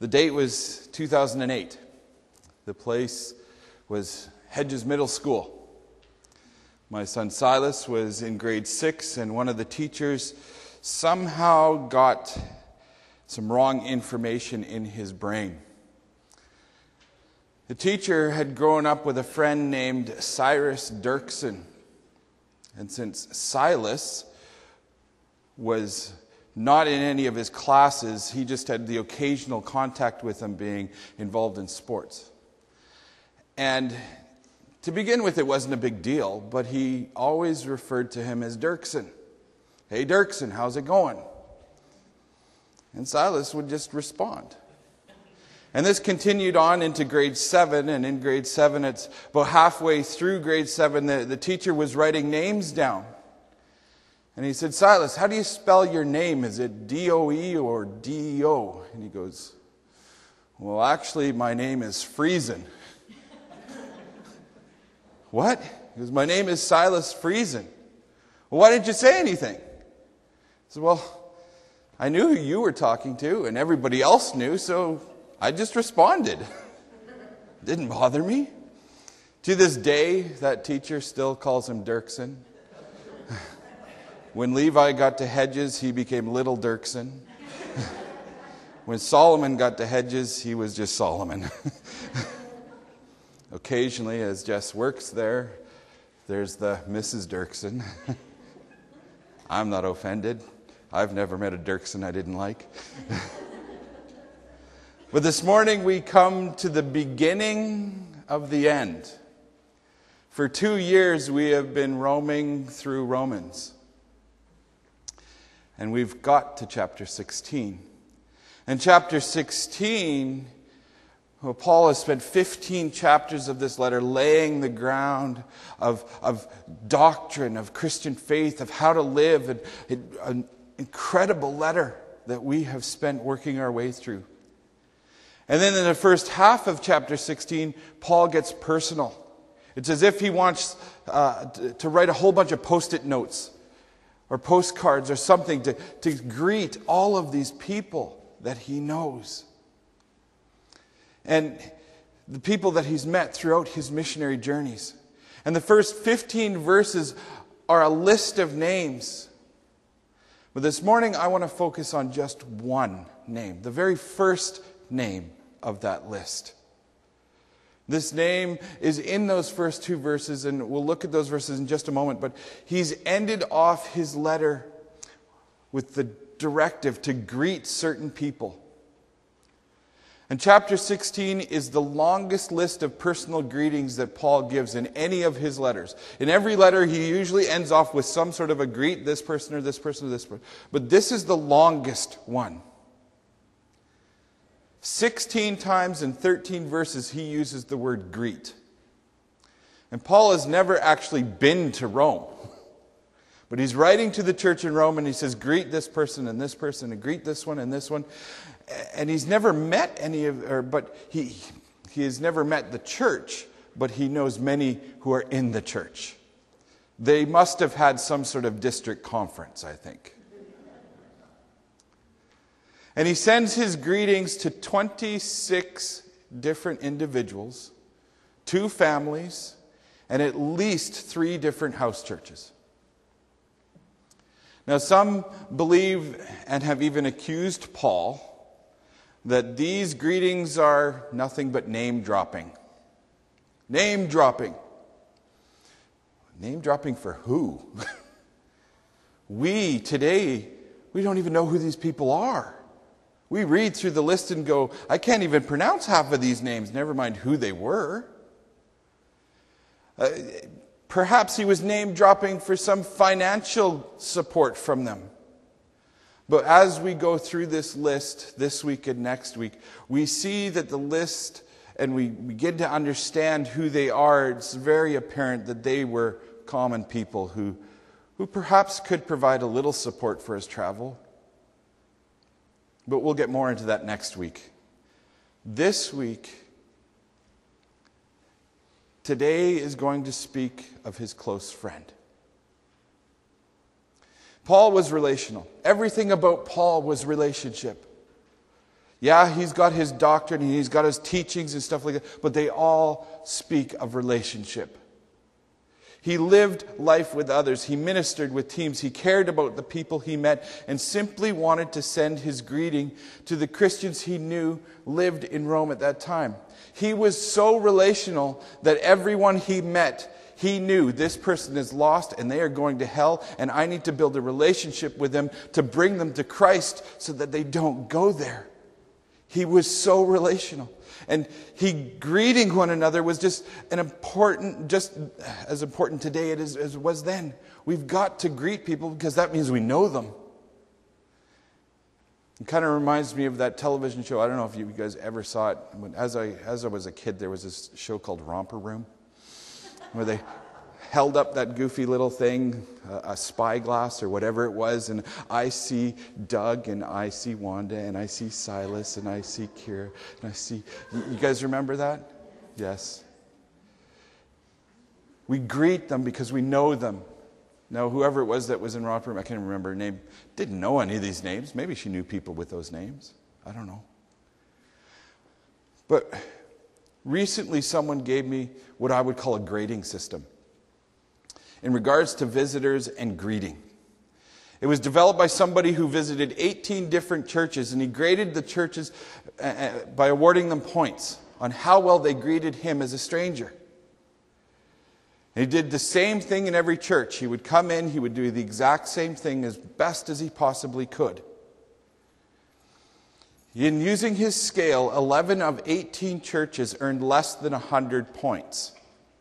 The date was 2008. The place was Hedges Middle School. My son Silas was in grade 6, and one of the teachers somehow got some wrong information in his brain. The teacher had grown up with a friend named Cyrus Dirksen. And since Silas was not in any of his classes, he just had the occasional contact with him being involved in sports. And to begin with, it wasn't a big deal, but he always referred to him as Dirksen. Hey, Dirksen, how's it going? And Silas would just respond. And this continued on into grade 7, and in grade 7, it's about halfway through grade 7, the teacher was writing names down. And he said, Silas, how do you spell your name? Is it D-O-E or D-E-O? And he goes, well, actually, my name is Friesen. What? He goes, my name is Silas Friesen. Well, why didn't you say anything? I said, well, I knew who you were talking to, and everybody else knew, so I just responded. Didn't bother me. To this day, that teacher still calls him Dirksen. When Levi got to Hedges, he became Little Dirksen. When Solomon got to Hedges, he was just Solomon. Occasionally, as Jess works there, there's the Mrs. Dirksen. I'm not offended. I've never met a Dirksen I didn't like. But this morning we come to the beginning of the end. For 2 years we have been roaming through Romans. And we've got to chapter 16. And chapter 16, well, Paul has spent 15 chapters of this letter laying the ground of doctrine, of Christian faith, of how to live. And an incredible letter that we have spent working our way through. And then in the first half of chapter 16, Paul gets personal. It's as if he wants to write a whole bunch of post-it notes or postcards or something to greet all of these people that he knows. And the people that he's met throughout his missionary journeys. And the first 15 verses are a list of names. But this morning I want to focus on just one name, the very first name of that list. This name is in those first 2 verses, and we'll look at those verses in just a moment, but he's ended off his letter with the directive to greet certain people. And chapter 16 is the longest list of personal greetings that Paul gives in any of his letters. In every letter, he usually ends off with some sort of a greet, this person or this person or this person. But this is the longest one. 16 times in 13 verses, he uses the word greet. And Paul has never actually been to Rome. But he's writing to the church in Rome, and he says, greet this person, and greet this one and this one. And he's never met any of, but he has never met the church, but he knows many who are in the church. They must have had some sort of district conference, I think. And he sends his greetings to 26 different individuals, 2 families, and at least 3 different house churches. Now, some believe and have even accused Paul that these greetings are nothing but name dropping. Name dropping. Name dropping for who? We today, we don't even know who these people are. We read through the list and go, I can't even pronounce half of these names, never mind who they were. Perhaps he was name dropping for some financial support from them. But as we go through this list this week and next week, we see that the list, and we begin to understand who they are. It's very apparent that they were common people who perhaps could provide a little support for his travel. But we'll get more into that next week. This week, today is going to speak of his close friend. Paul was relational. Everything about Paul was relationship. Yeah, he's got his doctrine and he's got his teachings and stuff like that, but they all speak of relationship. He lived life with others. He ministered with teams. He cared about the people he met and simply wanted to send his greeting to the Christians he knew lived in Rome at that time. He was so relational that everyone he met, he knew this person is lost and they are going to hell, and I need to build a relationship with them to bring them to Christ so that they don't go there. He was so relational. And greeting one another was just as important today as it was then. We've got to greet people because that means we know them. It kind of reminds me of that television show. I don't know if you guys ever saw it. As I was a kid, there was this show called Romper Room, where they held up that goofy little thing, a spyglass or whatever it was, and I see Doug, and I see Wanda, and I see Silas, and I see Kira, and I see... You guys remember that? Yes. We greet them because we know them. Now, whoever it was that was in Romper Room, I can't remember her name, didn't know any of these names. Maybe she knew people with those names. I don't know. But recently someone gave me what I would call a grading system in regards to visitors and greeting. It was developed by somebody who visited 18 different churches, and he graded the churches by awarding them points on how well they greeted him as a stranger. And he did the same thing in every church. He would come in, he would do the exact same thing as best as he possibly could. In using his scale, 11 of 18 churches earned less than 100 points.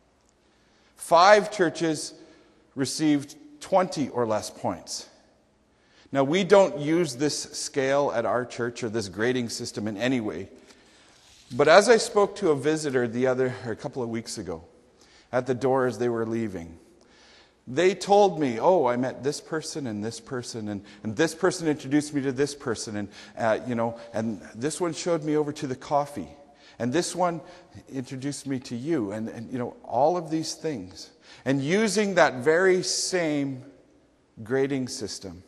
5 churches received 20 or less points. Now, we don't use this scale at our church or this grading system in any way. But as I spoke to a visitor a couple of weeks ago at the door as they were leaving, they told me, I met this person, and this person introduced me to this person, and this one showed me over to the coffee, and this one introduced me to you, and all of these things. And using that very same grading system,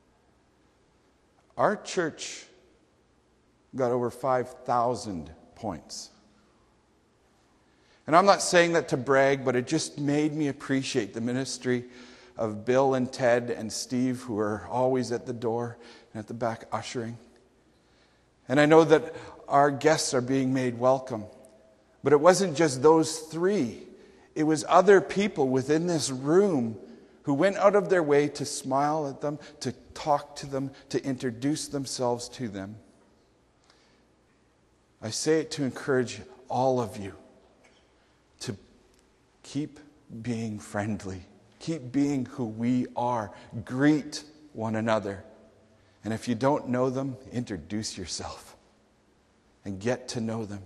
our church got over 5,000 points. And I'm not saying that to brag, but it just made me appreciate the ministry of Bill and Ted and Steve, who are always at the door and at the back ushering. And I know that our guests are being made welcome. But it wasn't just those 3. It was other people within this room who went out of their way to smile at them, to talk to them, to introduce themselves to them. I say it to encourage all of you to keep being friendly. Keep being who we are. Greet one another. And if you don't know them, introduce yourself and get to know them.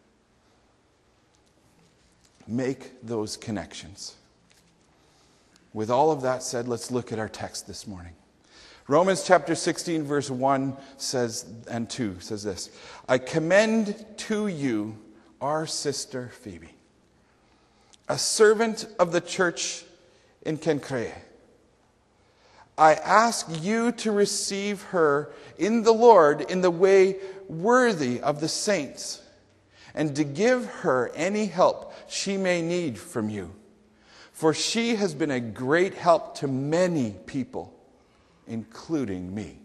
Make those connections. With all of that said, let's look at our text this morning. Romans chapter 16, verse 1 and 2 says this: I commend to you our sister Phoebe, a servant of the church in Cenchreae. I ask you to receive her in the Lord in the way worthy of the saints, and to give her any help she may need from you. For she has been a great help to many people, including me.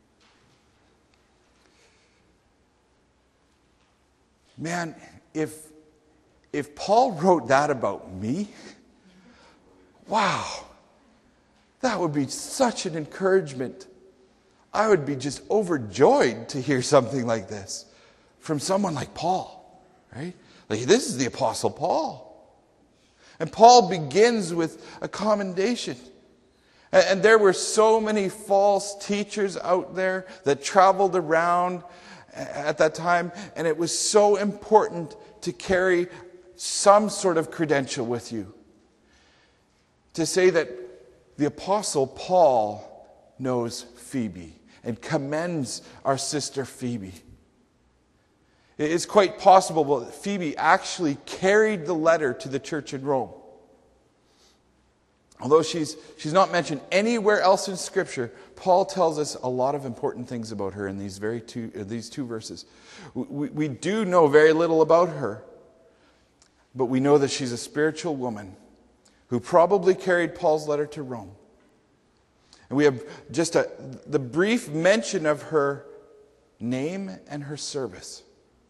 Man, if Paul wrote that about me, wow, that would be such an encouragement. I would be just overjoyed to hear something like this from someone like Paul, right? Like, this is the Apostle Paul. And Paul begins with a commendation. And there were so many false teachers out there that traveled around at that time, and it was so important to carry some sort of credential with you. To say that the Apostle Paul knows Phoebe and commends our sister Phoebe. It's quite possible that Phoebe actually carried the letter to the church in Rome. Although she's not mentioned anywhere else in Scripture, Paul tells us a lot of important things about her in these two verses. We do know very little about her, but we know that she's a spiritual woman who probably carried Paul's letter to Rome. And we have just the brief mention of her name and her service.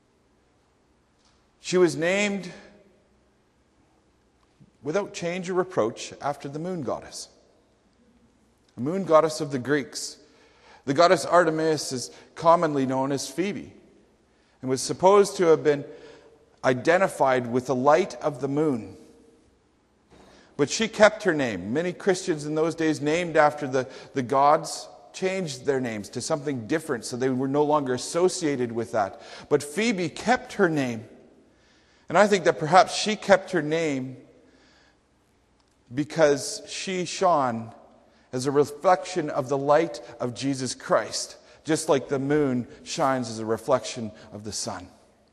She was named without change or reproach after the moon goddess. The moon goddess of the Greeks. The goddess Artemis is commonly known as Phoebe and was supposed to have been identified with the light of the moon. But she kept her name. Many Christians in those days named after the gods changed their names to something different so they were no longer associated with that. But Phoebe kept her name. And I think that perhaps she kept her name because she shone as a reflection of the light of Jesus Christ, just like the moon shines as a reflection of the sun.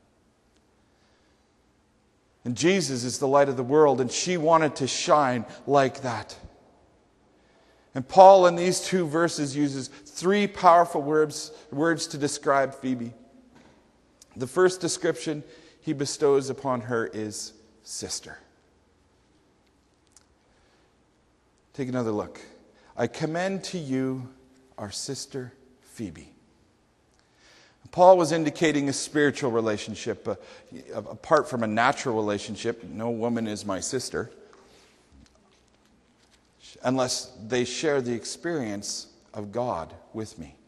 And Jesus is the light of the world, and she wanted to shine like that. And Paul in these two verses uses three powerful words to describe Phoebe. The first description he bestows upon her is sister. Take another look. I commend to you our sister Phoebe. Paul was indicating a spiritual relationship, apart from a natural relationship. No woman is my sister, unless they share the experience of God with me.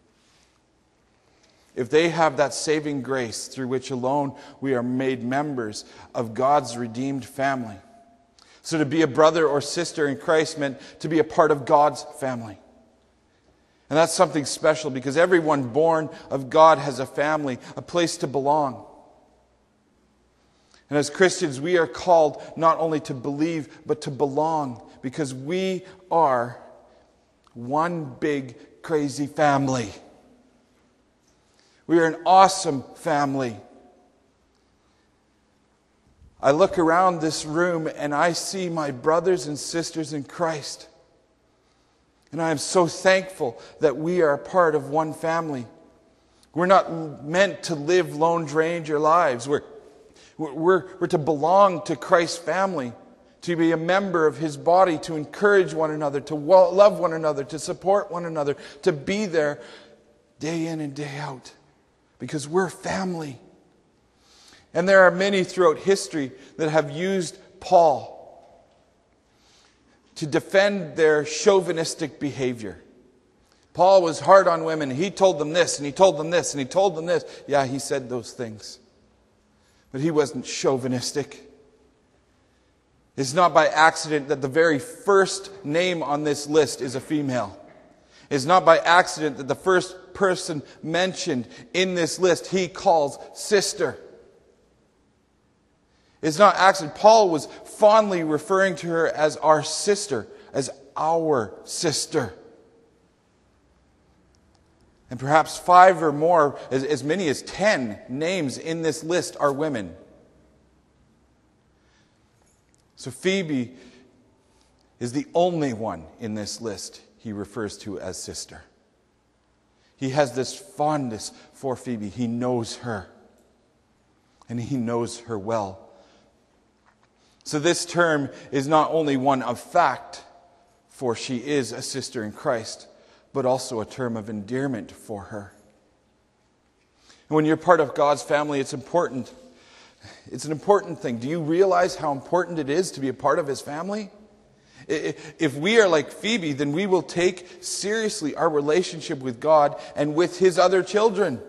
If they have that saving grace through which alone we are made members of God's redeemed family. So to be a brother or sister in Christ meant to be a part of God's family. And that's something special because everyone born of God has a family, a place to belong. And as Christians, we are called not only to believe, but to belong because we are one big, crazy family. We are an awesome family. I look around this room and I see my brothers and sisters in Christ. And I am so thankful that we are a part of one family. We're not meant to live Lone Ranger lives. We're to belong to Christ's family, to be a member of His body, to encourage one another, to love one another, to support one another, to be there day in and day out. Because we're family. And there are many throughout history that have used Paul to defend their chauvinistic behavior. Paul was hard on women. He told them this, and he told them this, and he told them this. Yeah, he said those things. But he wasn't chauvinistic. It's not by accident that the very first name on this list is a female. It's not by accident that the first person mentioned in this list he calls sister. It's not accident. Paul was fondly referring to her as our sister, as our sister. And perhaps 5 or more, as many as 10 names in this list are women. So Phoebe is the only one in this list he refers to as sister. He has this fondness for Phoebe. He knows her. And he knows her well. So this term is not only one of fact, for she is a sister in Christ, but also a term of endearment for her. And when you're part of God's family, it's important. It's an important thing. Do you realize how important it is to be a part of His family? If we are like Phoebe, then we will take seriously our relationship with God and with His other children.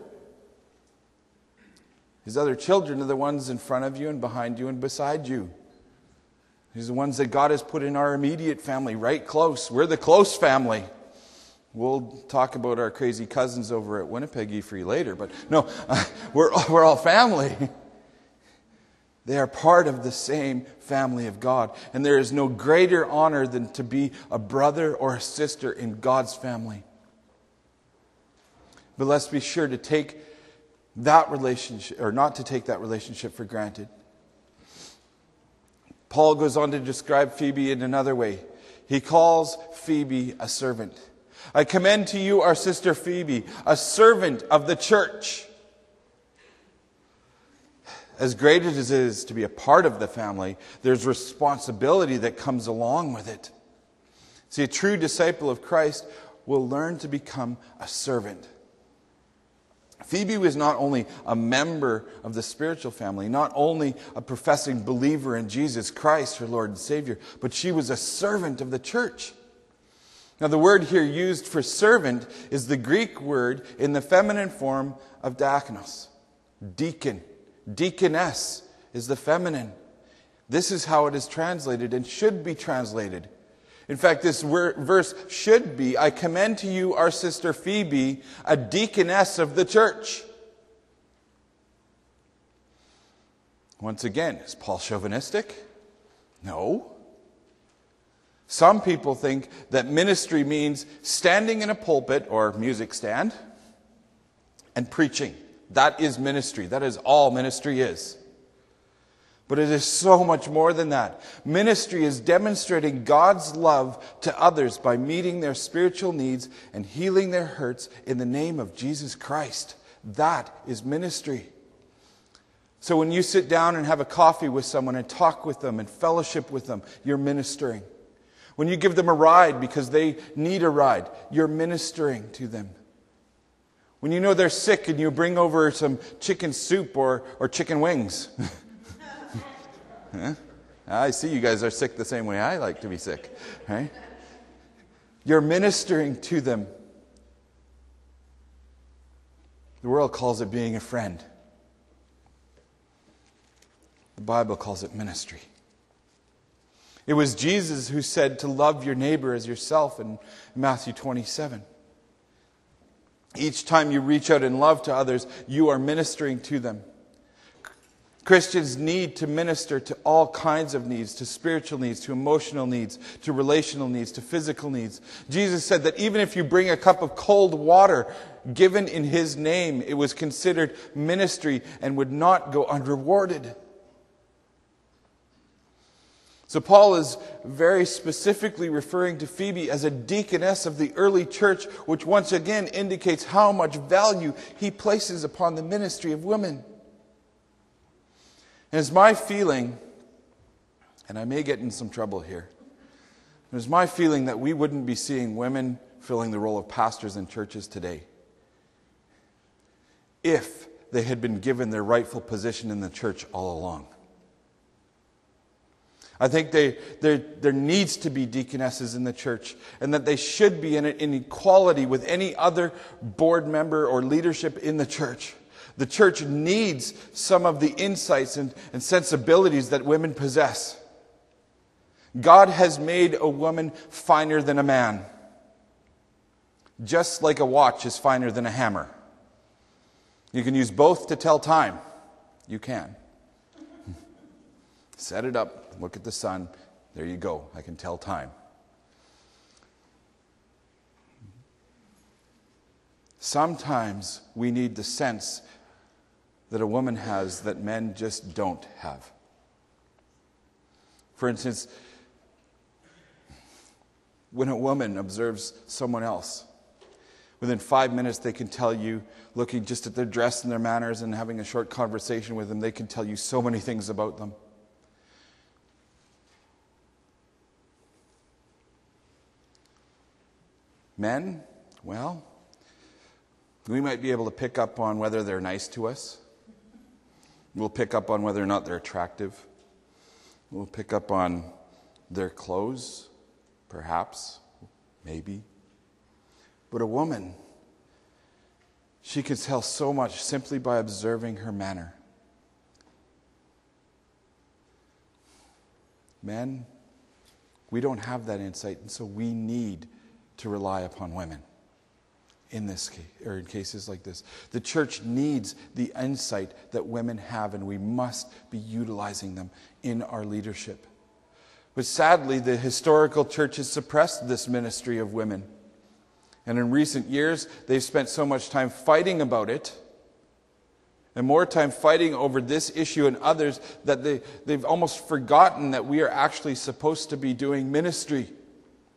His other children are the ones in front of you and behind you and beside you. These are the ones that God has put in our immediate family, right close. We're the close family. We'll talk about our crazy cousins over at Winnipeg E-Free later, but no, we're all family. They are part of the same family of God. And there is no greater honor than to be a brother or a sister in God's family. But let's be sure to take that relationship, or not to take that relationship for granted. Paul goes on to describe Phoebe in another way. He calls Phoebe a servant. I commend to you our sister Phoebe, a servant of the church. As great as it is to be a part of the family, there's responsibility that comes along with it. See, a true disciple of Christ will learn to become a servant. Phoebe was not only a member of the spiritual family, not only a professing believer in Jesus Christ, her Lord and Savior, but she was a servant of the church. Now, the word here used for servant is the Greek word in the feminine form of diakonos, deacon. Deaconess is the feminine. This is how it is translated and should be translated. In fact, this verse should be, I commend to you our sister Phoebe, a deaconess of the church. Once again, is Paul chauvinistic? No. Some people think that ministry means standing in a pulpit or music stand and preaching. That is ministry. That is all ministry is. But it is so much more than that. Ministry is demonstrating God's love to others by meeting their spiritual needs and healing their hurts in the name of Jesus Christ. That is ministry. So when you sit down and have a coffee with someone and talk with them and fellowship with them, you're ministering. When you give them a ride because they need a ride, you're ministering to them. When you know they're sick and you bring over some chicken soup or chicken wings. Huh? I see you guys are sick the same way I like to be sick. Right? You're ministering to them. The world calls it being a friend. The Bible calls it ministry. It was Jesus who said to love your neighbor as yourself in Matthew 27. Each time you reach out in love to others, you are ministering to them. Christians need to minister to all kinds of needs, to spiritual needs, to emotional needs, to relational needs, to physical needs. Jesus said that even if you bring a cup of cold water given in His name, it was considered ministry and would not go unrewarded. So Paul is very specifically referring to Phoebe as a deaconess of the early church, which once again indicates how much value he places upon the ministry of women. And it's my feeling, and I may get in some trouble here, it's my feeling that we wouldn't be seeing women filling the role of pastors in churches today if they had been given their rightful position in the church all along. I think there needs to be deaconesses in the church, and that they should be in equality with any other board member or leadership in the church. The church needs some of the insights and sensibilities that women possess. God has made a woman finer than a man, just like a watch is finer than a hammer. You can use both to tell time. You can. Set it up, look at the sun, there you go, I can tell time. Sometimes we need the sense that a woman has that men just don't have. For instance, when a woman observes someone else, within 5 minutes they can tell you, looking just at their dress and their manners and having a short conversation with them, they can tell you so many things about them. Men, well, we might be able to pick up on whether they're nice to us. We'll pick up on whether or not they're attractive. We'll pick up on their clothes, perhaps, maybe. But a woman, she can tell so much simply by observing her manner. Men, we don't have that insight, and so we need to rely upon women in this case, or in cases like this. The church needs the insight that women have, and we must be utilizing them in our leadership. But sadly, the historical church has suppressed this ministry of women. And in recent years, they've spent so much time fighting about it, and more time fighting over this issue and others, that they've almost forgotten that we are actually supposed to be doing ministry.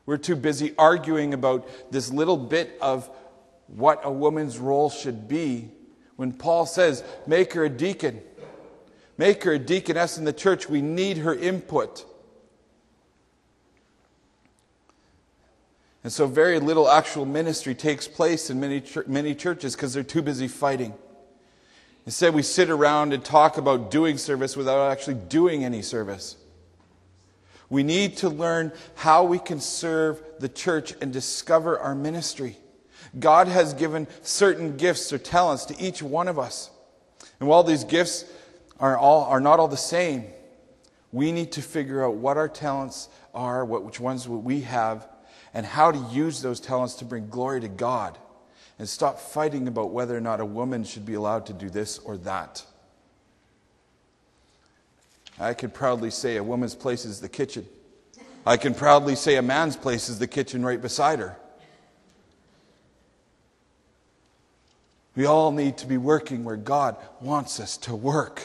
We're too busy arguing about this little bit of what a woman's role should be when Paul says, make her a deacon. Make her a deaconess in the church. We need her input. And so very little actual ministry takes place in many churches because they're too busy fighting. Instead, we sit around and talk about doing service without actually doing any service. We need to learn how we can serve the church and discover our ministry. God has given certain gifts or talents to each one of us. And while these gifts are not all the same, we need to figure out what our talents are, which ones we have, and how to use those talents to bring glory to God. And stop fighting about whether or not a woman should be allowed to do this or that. I can proudly say a woman's place is the kitchen. I can proudly say a man's place is the kitchen right beside her. We all need to be working where God wants us to work.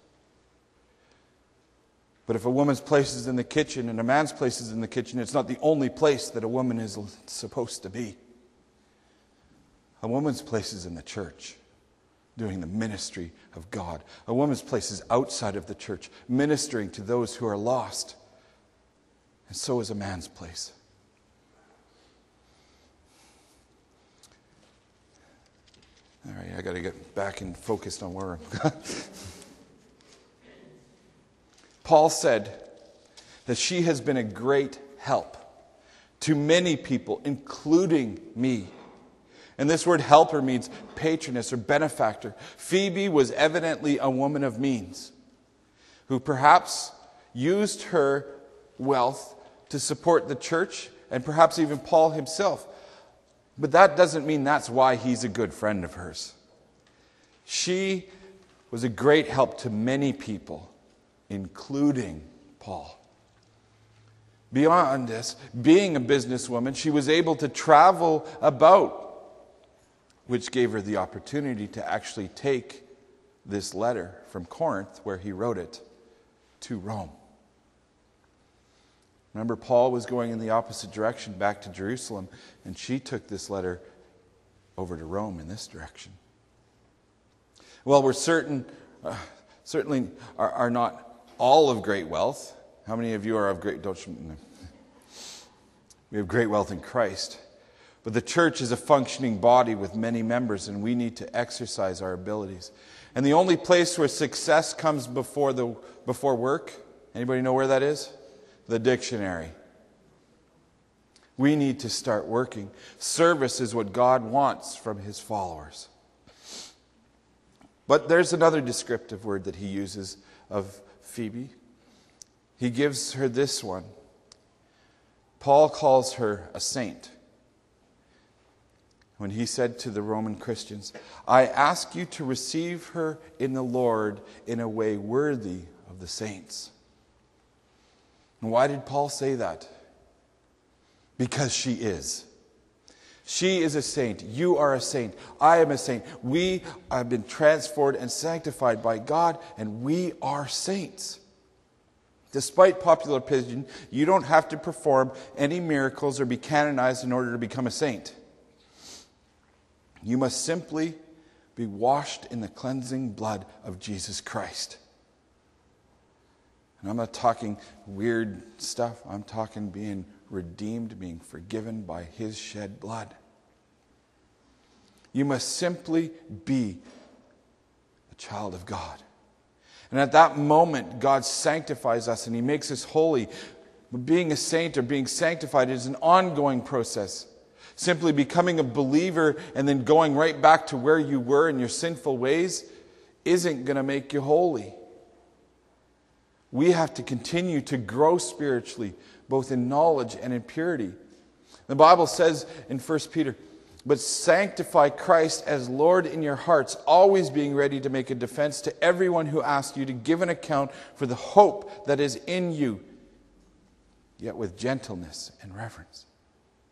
But if a woman's place is in the kitchen and a man's place is in the kitchen, it's not the only place that a woman is supposed to be. A woman's place is in the church, doing the ministry of God. A woman's place is outside of the church, ministering to those who are lost. And so is a man's place. All right, I got to get back and focused on where I'm Paul said that she has been a great help to many people, including me. And this word helper means patroness or benefactor. Phoebe was evidently a woman of means who perhaps used her wealth to support the church and perhaps even Paul himself. But that doesn't mean that's why he's a good friend of hers. She was a great help to many people, including Paul. Beyond this, being a businesswoman, she was able to travel about, which gave her the opportunity to actually take this letter from Corinth, where he wrote it, to Rome. Remember, Paul was going in the opposite direction, back to Jerusalem, and she took this letter over to Rome in this direction. Well, we're certainly are not all of great wealth. How many of you are of great? We have great wealth in Christ. But the church is a functioning body with many members, and we need to exercise our abilities. And the only place where success comes before work, anybody know where that is? The dictionary. We need to start working. Service is what God wants from his followers. But there's another descriptive word that he uses of Phoebe. He gives her this one. Paul calls her a saint. When he said to the Roman Christians, I ask you to receive her in the Lord in a way worthy of the saints. And why did Paul say that? Because she is. She is a saint. You are a saint. I am a saint. We have been transformed and sanctified by God, and we are saints. Despite popular opinion, you don't have to perform any miracles or be canonized in order to become a saint. You must simply be washed in the cleansing blood of Jesus Christ. And I'm not talking weird stuff. I'm talking being redeemed, being forgiven by his shed blood. You must simply be a child of God. And at that moment, God sanctifies us and he makes us holy. Being a saint or being sanctified is an ongoing process. Simply becoming a believer and then going right back to where you were in your sinful ways isn't going to make you holy. We have to continue to grow spiritually, both in knowledge and in purity. The Bible says in 1 Peter, but sanctify Christ as Lord in your hearts, always being ready to make a defense to everyone who asks you to give an account for the hope that is in you, yet with gentleness and reverence.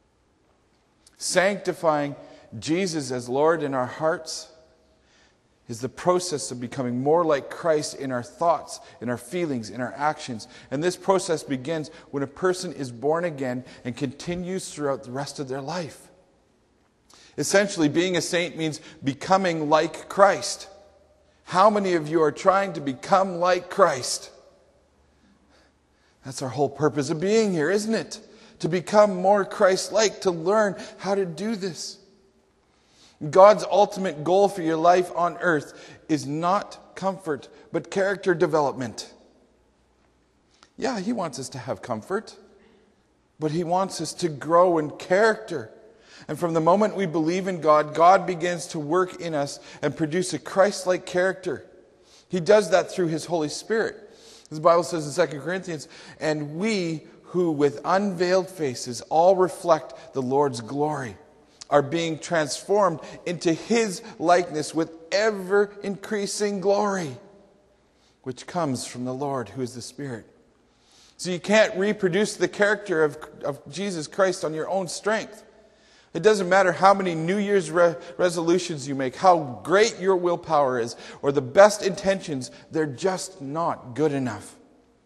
Sanctifying Jesus as Lord in our hearts is the process of becoming more like Christ in our thoughts, in our feelings, in our actions. And this process begins when a person is born again and continues throughout the rest of their life. Essentially, being a saint means becoming like Christ. How many of you are trying to become like Christ? That's our whole purpose of being here, isn't it? To become more Christ-like, to learn how to do this. God's ultimate goal for your life on earth is not comfort, but character development. Yeah, He wants us to have comfort, but He wants us to grow in character. And from the moment we believe in God, God begins to work in us and produce a Christ-like character. He does that through His Holy Spirit. As the Bible says in 2 Corinthians, and we who with unveiled faces all reflect the Lord's glory are being transformed into His likeness with ever-increasing glory, which comes from the Lord, who is the Spirit. So you can't reproduce the character of Jesus Christ on your own strength. It doesn't matter how many New Year's resolutions you make, how great your willpower is, or the best intentions, they're just not good enough.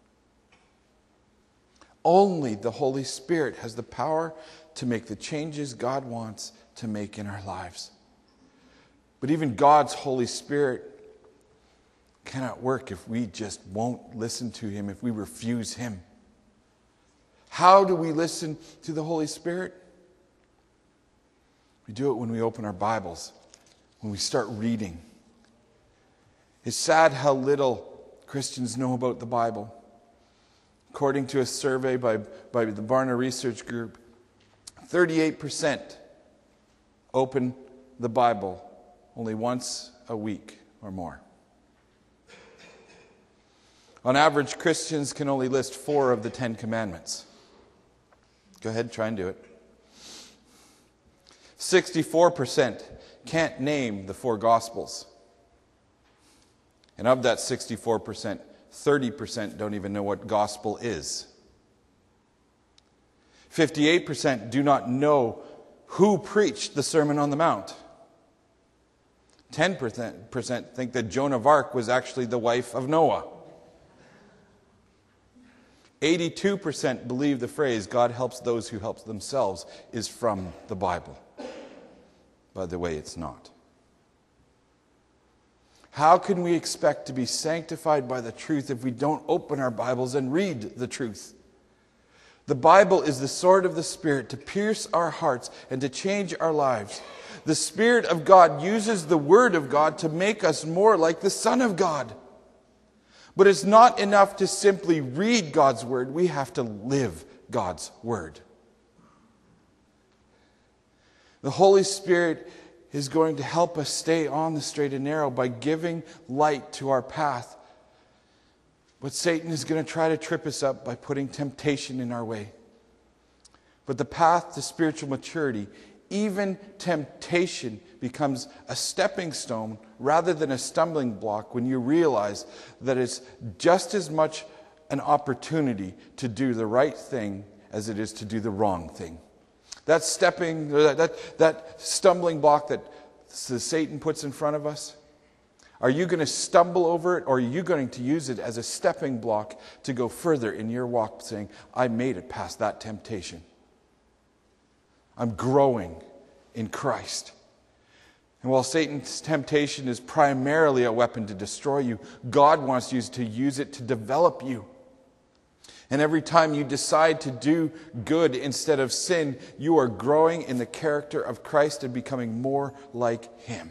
Only the Holy Spirit has the power to make the changes God wants to make in our lives. But even God's Holy Spirit cannot work if we just won't listen to Him, if we refuse Him. How do we listen to the Holy Spirit? We do it when we open our Bibles, when we start reading. It's sad how little Christians know about the Bible. According to a survey by the Barna Research Group, 38% open the Bible only once a week or more. On average, Christians can only list 4 of the 10 commandments. Go ahead, try and do it. 64% can't name the 4 Gospels. And of that 64%, 30% don't even know what gospel is. 58% do not know who preached the Sermon on the Mount. 10% think that Joan of Arc was actually the wife of Noah. 82% believe the phrase, God helps those who help themselves, is from the Bible. By the way, it's not. How can we expect to be sanctified by the truth if we don't open our Bibles and read the truth? The Bible is the sword of the Spirit to pierce our hearts and to change our lives. The Spirit of God uses the Word of God to make us more like the Son of God. But it's not enough to simply read God's Word. We have to live God's Word. The Holy Spirit is going to help us stay on the straight and narrow by giving light to our path. But Satan is going to try to trip us up by putting temptation in our way. But the path to spiritual maturity, even temptation, becomes a stepping stone rather than a stumbling block when you realize that it's just as much an opportunity to do the right thing as it is to do the wrong thing. That stumbling block that Satan puts in front of us, are you going to stumble over it, or are you going to use it as a stepping block to go further in your walk, saying, I made it past that temptation. I'm growing in Christ. And while Satan's temptation is primarily a weapon to destroy you, God wants you to use it to develop you. And every time you decide to do good instead of sin, you are growing in the character of Christ and becoming more like Him.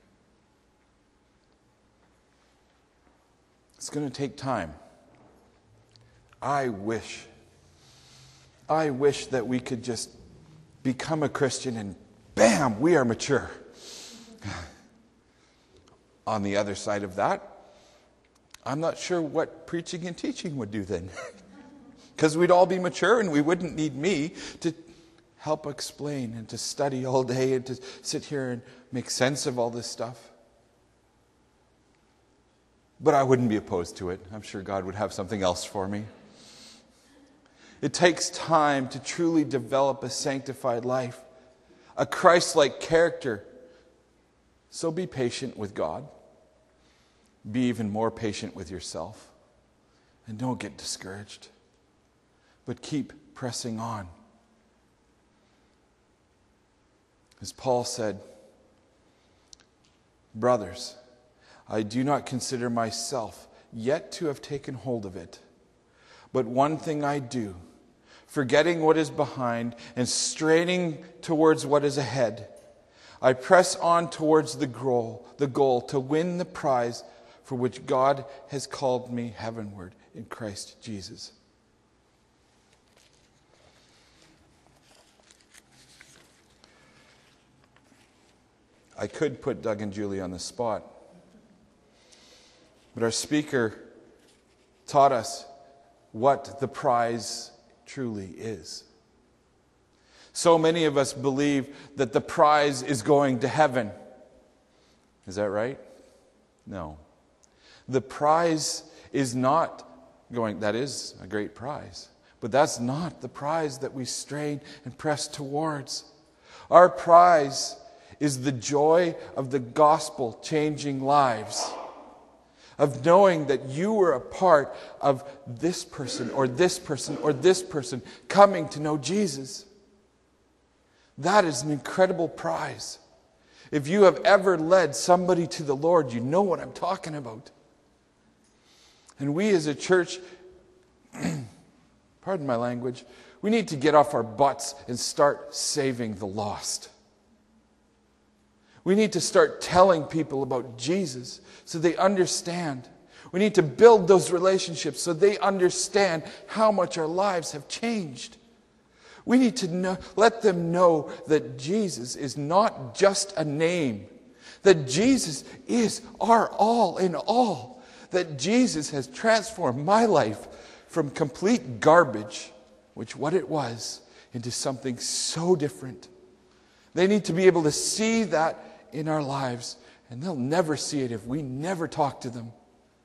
It's going to take time. I wish that we could just become a Christian and bam, we are mature. On the other side of that, I'm not sure what preaching and teaching would do then. Because we'd all be mature and we wouldn't need me to help explain and to study all day and to sit here and make sense of all this stuff. But I wouldn't be opposed to it. I'm sure God would have something else for me. It takes time to truly develop a sanctified life, a Christ-like character. So be patient with God. be even more patient with yourself. And don't get discouraged, but keep pressing on. As Paul said, brothers, I do not consider myself yet to have taken hold of it. But one thing I do, forgetting what is behind and straining towards what is ahead, I press on towards the goal to win the prize for which God has called me heavenward in Christ Jesus. I could put Doug and Julie on the spot, but our speaker taught us what the prize truly is. So many of us believe that the prize is going to heaven. Is that right? No. The prize is not going, that is a great prize, but that's not the prize that we strain and press towards. Our prize is the joy of the gospel changing lives, of knowing that you were a part of this person or this person or this person coming to know Jesus. That is an incredible prize. If you have ever led somebody to the Lord, you know what I'm talking about. And we as a church, pardon my language, we need to get off our butts and start saving the lost. We need to start telling people about Jesus so they understand. We need to build those relationships so they understand how much our lives have changed. We need to let them know that Jesus is not just a name, that Jesus is our all in all, that Jesus has transformed my life from complete garbage, which what it was, into something so different. They need to be able to see that in our lives, and they'll never see it if we never talk to them.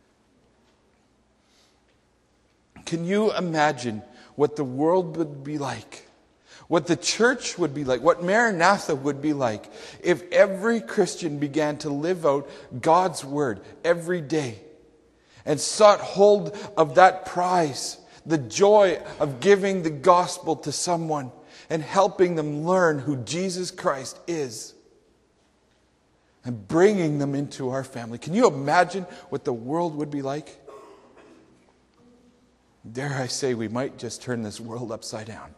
Can you imagine what the world would be like, what the church would be like, what Maranatha would be like if every Christian began to live out God's word every day and sought hold of that prize, the joy of giving the gospel to someone and helping them learn who Jesus Christ is and bringing them into our family? Can you imagine what the world would be like? Dare I say, we might just turn this world upside down.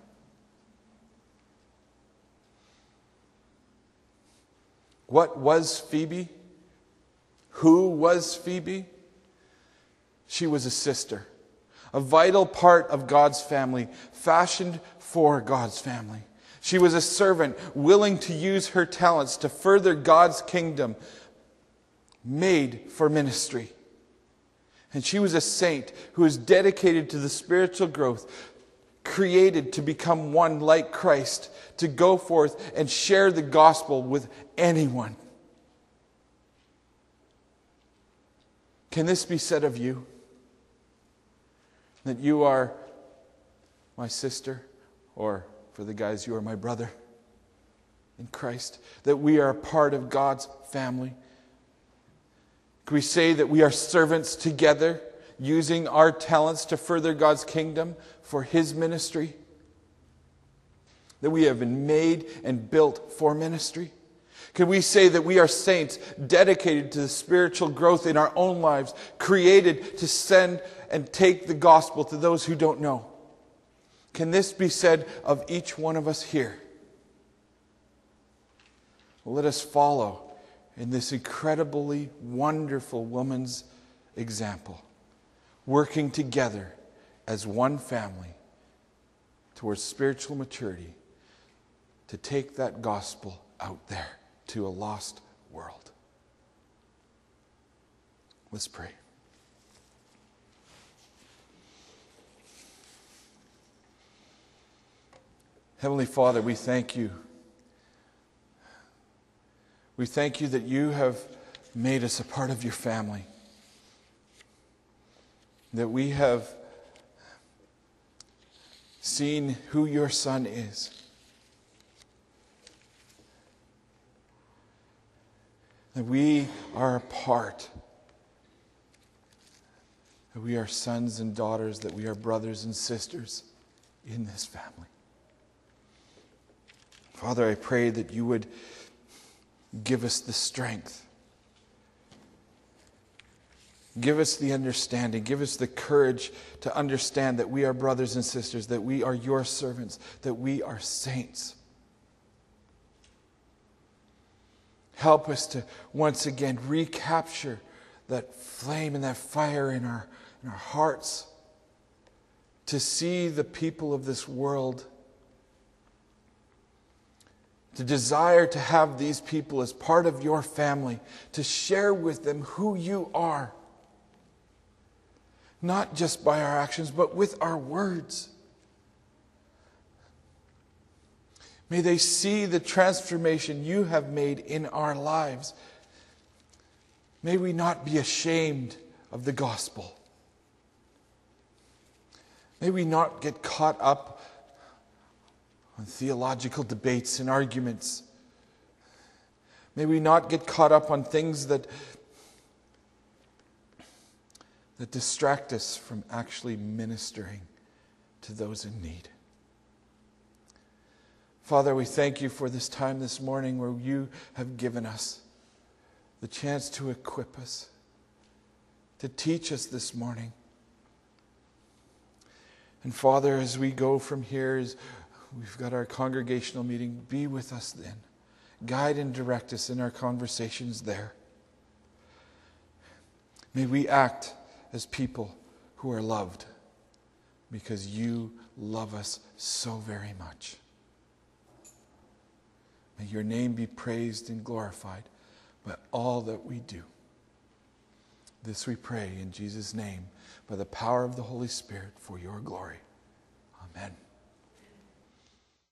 What was Phoebe? Who was Phoebe? She was a sister, a vital part of God's family, fashioned for God's family. She was a servant, willing to use her talents to further God's kingdom, made for ministry. And she was a saint who was dedicated to the spiritual growth, created to become one like Christ, to go forth and share the gospel with anyone. Can this be said of you? That you are my sister, or for the guys, you are my brother in Christ. That we are a part of God's family. Can we say that we are servants together, using our talents to further God's kingdom for His ministry? That we have been made and built for ministry? Can we say that we are saints dedicated to the spiritual growth in our own lives, created to send and take the gospel to those who don't know? Can this be said of each one of us here? Well, let us follow in this incredibly wonderful woman's example, working together as one family towards spiritual maturity to take that gospel out there to a lost world. Let's pray. Heavenly Father, we thank you. We thank you that you have made us a part of your family. That we have seen who your Son is. That we are a part that we are sons and daughters, that we are brothers and sisters in this family. Father, I pray that you would give us the strength. Give us the understanding. Give us the courage to understand that we are brothers and sisters, that we are your servants, that we are saints. Help us to once again recapture that flame and that fire in our hearts, to see the people of this world, to desire to have these people as part of your family, to share with them who you are, not just by our actions, but with our words. May they see the transformation you have made in our lives. May we not be ashamed of the gospel. May we not get caught up on theological debates and arguments. May we not get caught up on things that distract us from actually ministering to those in need. Father, we thank you for this time this morning where you have given us the chance to equip us, to teach us this morning. And Father, as we go from here, as we've got our congregational meeting, be with us then. Guide and direct us in our conversations there. May we act as people who are loved because you love us so very much. May your name be praised and glorified by all that we do. This we pray in Jesus' name, by the power of the Holy Spirit, for your glory. Amen.